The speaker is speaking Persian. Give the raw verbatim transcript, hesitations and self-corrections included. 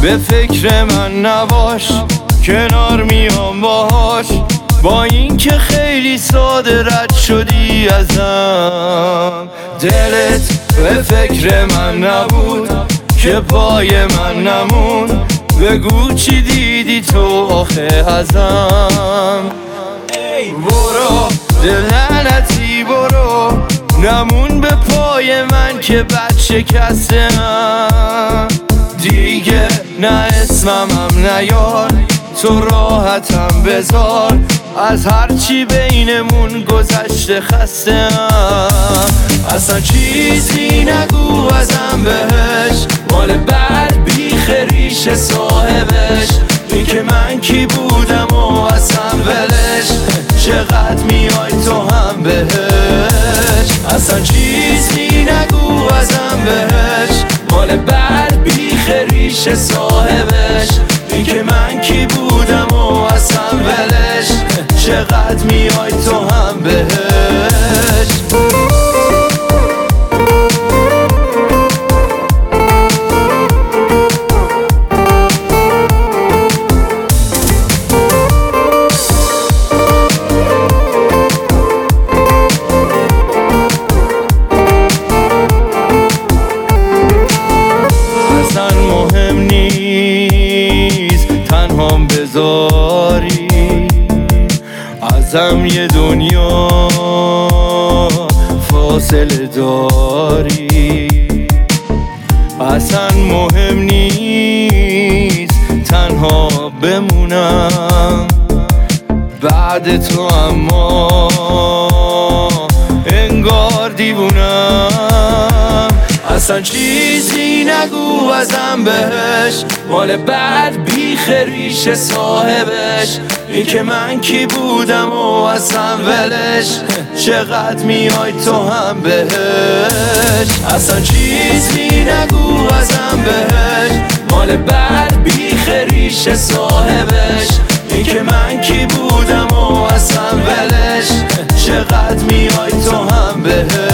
به فکر من نباش، کنار میام باهاش، با این که خیلی ساده رد شدی ازم. دلت به فکر من نبود که پای من نمون، بگو چی دیدی تو آخه ازم. برو دلنتی برو، نمون به پای من که بد شکستم. دیگه نه اسمم هم نیار، تو راحتم بذار، از هرچی بینمون گذشته خستم. اصلا چیزی نگو ازم بهش، مال بعد بیخ ریش صاحبش. این که من کی بودم و اصلا ولش، چقدر میای تو هم بهش. اصلا چیزی نگو ازم بهش، مال بعد بیخ ریش صاحبش. این که من کی بودم و اصلا ولش، چقدر میای تو هم بهش. بذاری ازم یه دنیا فاصله داری، اصلا مهم نیست تنها بمونم بعد تو، اما انگار دیوونم. اصلا چیزی نگو ازم بهش، مال بعد بیخ ریش صاحبش. این که من کی بودم و اصلا ولش، چقدر میای تو هم بهش. اصلا چیزی نگو ازم بهش، مال بعد بیخ ریش صاحبش. این که من کی بودم و اصلا ولش، چقدر میای تو هم بهش.